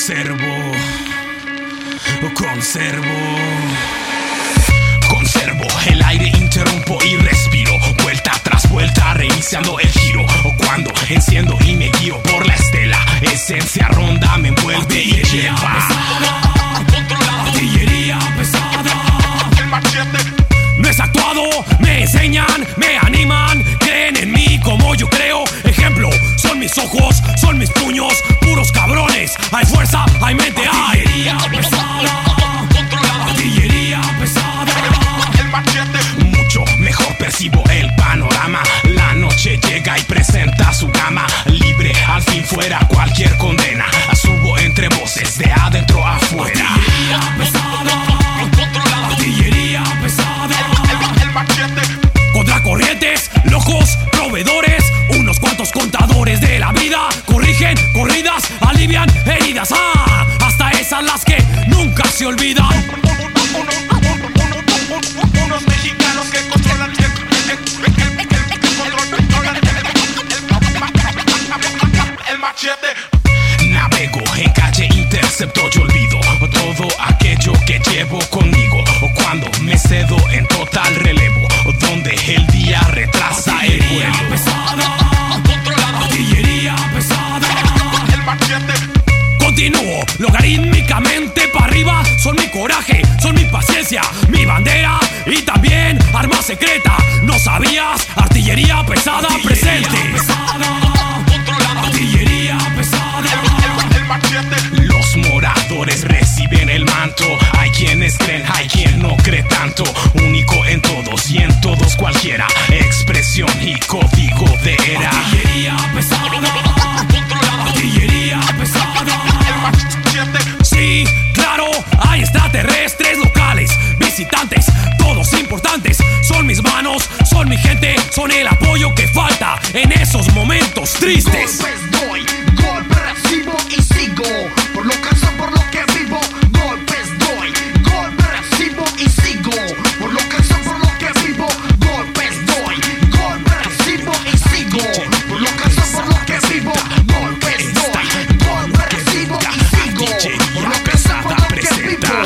Conservo el aire, interrumpo y respiro. Vuelta tras vuelta, reiniciando el giro. Cuando enciendo y me guío por la estela, esencia ronda me envuelve y lleva. Artillería pesada. El machete. No es actuado, me enseñan, me animan, creen en mí como yo creo. Ejemplo, son mis ojos, son mis puños, puros cabrones. Hay fuerza, hay mente, hay. Artillería pesada. Artillería pesada. El machete. Mucho mejor percibo el panorama. La noche llega y presenta su gama. Libre, al fin fuera cualquier condena. Subo entre voces de adentro a afuera. Artillería pesada. Artillería pesada. El machete. Contra corrientes, locos, proveedores. Unos cuantos contadores de la vida. Corrigen corridas, alivian heridas. Hasta esas las que nunca se olvidan. Unos mexicanos que controlan el machete. Navego en calle, intercepto, yo olvido todo aquello que llevo conmigo. Cuando me cedo en total relevo, donde el día retrasa el vuelo. Pesada. Artillería pesada. El machete. Continúo logarítmicamente para arriba. Son mi coraje, son mi paciencia, mi bandera y también arma secreta. ¿No sabías? Artillería pesada presente. Artillería pesada. El machete. Los moradores reciben el manto. Hay quienes creen, hay quien no cree tanto. Único en todos y en todos cualquiera. Expresión y código de era. Artillería pesada. Artillería pesada. El machete. Sí, claro, hay extraterrestres locales, visitantes, todos importantes. Son mis manos, son mi gente, son el apoyo que falta en esos momentos tristes. Golpes doy, golpes recibo y sigo. Por lo que sé, por lo que vivo. Golpes doy, golpes recibo y sigo. Por lo que sé, por lo que vivo. Golpes doy, golpes recibo y sigo. Por lo que sé, por lo que vivo. Golpes doy, golpes recibo y sigo. Por lo que sé, por lo que vivo.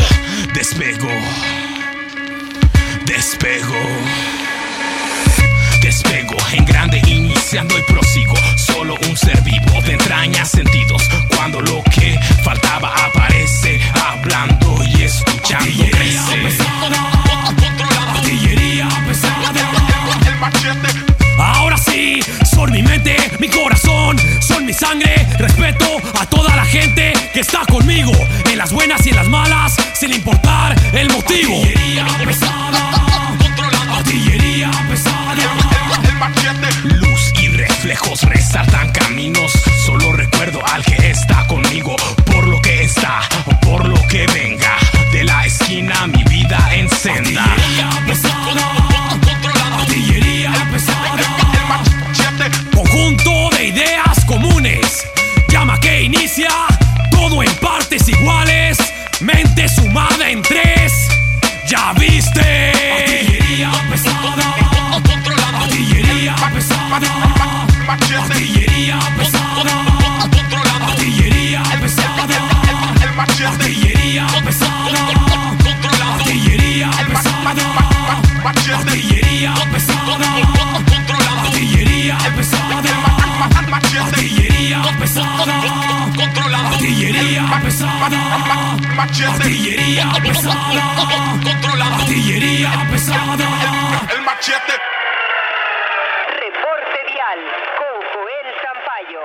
Despego en grande, iniciando y prosigo. Solo un ser vivo de entrañas, sentidos. Cuando lo que faltaba aparece, hablando y escuchando crece. Artillería pesada. El machete. Ahora sí, son mi mente, mi corazón, son mi sangre. Respeto a toda la gente que está conmigo, en las buenas y en las malas, sin importar el motivo. Artillería pesada. Artillería pesada. El machete. Luz y reflejos resaltan caminos. Solo recuerdo al que está conmigo. Por lo que está, por lo que venga. De la esquina mi vida encenda. Artillería pesada. Artillería pesada. El machete. Conjunto de ideas comunes. Llama que inicia. Todo en partes iguales. Mente sumada en tres. ¿Ya viste? Artillería pesada. Artillería pesada. Artillería pesada. Artillería pesada. Artillería pesada. Artillería pesada. Artillería pesada. Artillería pesada. Artillería pesada. Artillería pesada. Artillería pesada. Artillería pesada. El machete. Reporte vial con Joel Sampaio.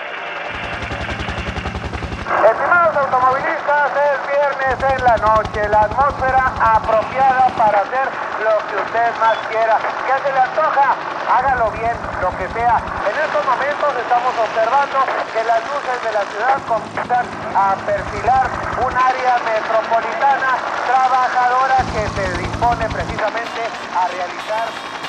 Estimados automovilistas, es viernes en la noche, la atmósfera apropiada para hacer lo que usted más quiera. ¿Qué se le antoja? Hágalo bien, lo que sea. En estos momentos estamos observando que las luces de la ciudad comienzan a perfilar un área metropolitana trabajadora que se dispone precisamente a realizar